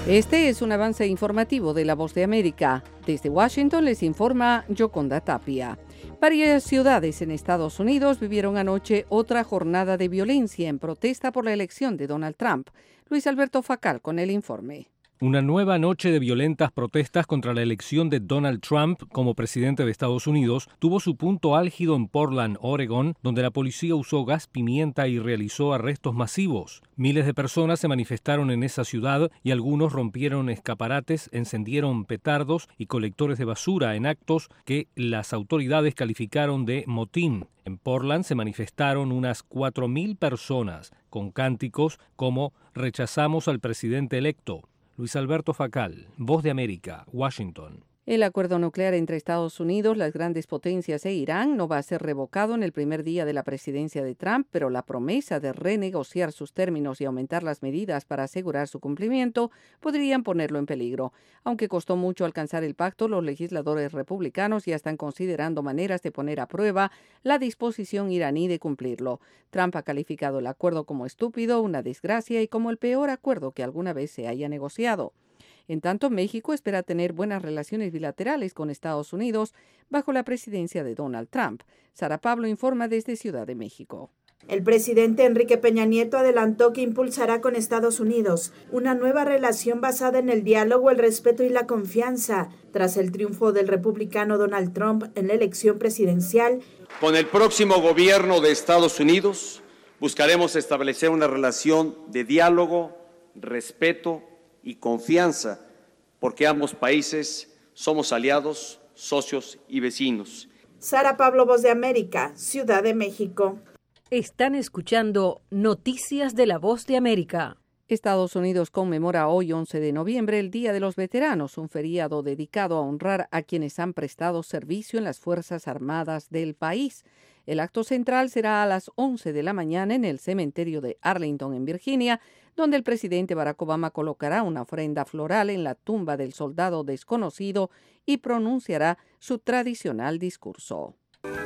Este es un avance informativo de La Voz de América. Desde Washington les informa Yoconda Tapia. Varias ciudades en Estados Unidos vivieron anoche otra jornada de violencia en protesta por la elección de Donald Trump. Luis Alberto Facal con el informe. Una nueva noche de violentas protestas contra la elección de Donald Trump como presidente de Estados Unidos tuvo su punto álgido en Portland, Oregón, donde la policía usó gas pimienta y realizó arrestos masivos. Miles de personas se manifestaron en esa ciudad y algunos rompieron escaparates, encendieron petardos y colectores de basura en actos que las autoridades calificaron de motín. En Portland se manifestaron unas 4.000 personas con cánticos como «Rechazamos al presidente electo». Luis Alberto Facal, Voz de América, Washington. El acuerdo nuclear entre Estados Unidos, las grandes potencias e Irán no va a ser revocado en el primer día de la presidencia de Trump, pero la promesa de renegociar sus términos y aumentar las medidas para asegurar su cumplimiento podrían ponerlo en peligro. Aunque costó mucho alcanzar el pacto, los legisladores republicanos ya están considerando maneras de poner a prueba la disposición iraní de cumplirlo. Trump ha calificado el acuerdo como estúpido, una desgracia y como el peor acuerdo que alguna vez se haya negociado. En tanto, México espera tener buenas relaciones bilaterales con Estados Unidos bajo la presidencia de Donald Trump. Sara Pablo informa desde Ciudad de México. El presidente Enrique Peña Nieto adelantó que impulsará con Estados Unidos una nueva relación basada en el diálogo, el respeto y la confianza, tras el triunfo del republicano Donald Trump en la elección presidencial. Con el próximo gobierno de Estados Unidos buscaremos establecer una relación de diálogo, respeto y confianza, porque ambos países somos aliados, socios y vecinos. Sara Pablo, Voz de América, Ciudad de México. Están escuchando Noticias de la Voz de América. Estados Unidos conmemora hoy, 11 de noviembre, el Día de los Veteranos, un feriado dedicado a honrar a quienes han prestado servicio en las Fuerzas Armadas del país. El acto central será a las 11 de la mañana en el cementerio de Arlington, en Virginia, donde el presidente Barack Obama colocará una ofrenda floral en la tumba del soldado desconocido y pronunciará su tradicional discurso.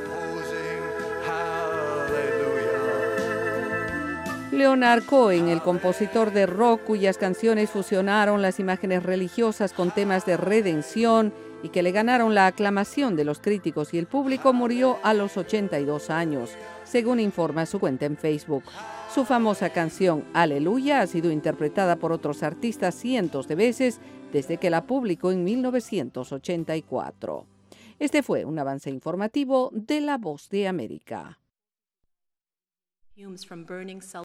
Leonard Cohen, el compositor de rock cuyas canciones fusionaron las imágenes religiosas con temas de redención y que le ganaron la aclamación de los críticos y el público, murió a los 82 años, según informa su cuenta en Facebook. Su famosa canción Aleluya ha sido interpretada por otros artistas cientos de veces desde que la publicó en 1984. Este fue un avance informativo de La Voz de América.